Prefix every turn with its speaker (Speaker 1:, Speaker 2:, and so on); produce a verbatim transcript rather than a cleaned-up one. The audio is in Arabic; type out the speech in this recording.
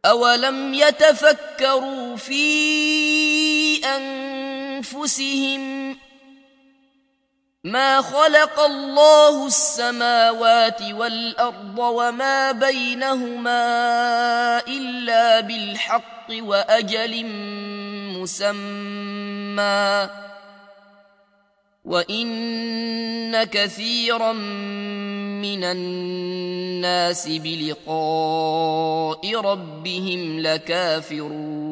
Speaker 1: أولم يتفكروا في أنفسهم ما خلق الله السماوات والأرض وما بينهما إلا بالحق وأجل مسمى وإن كثيرا من الناس بلقاء ربهم لكافرون